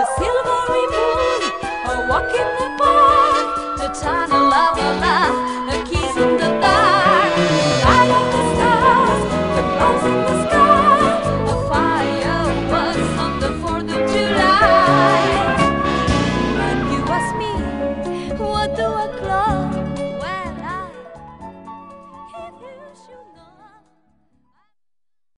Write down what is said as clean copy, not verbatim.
silvery moon, a walk in the park, the tunnel of a love, a kiss in the dark, light of the stars, the clouds in the sky, a fireworks on the 4th of July. When you ask me, what do I call? Well, if you should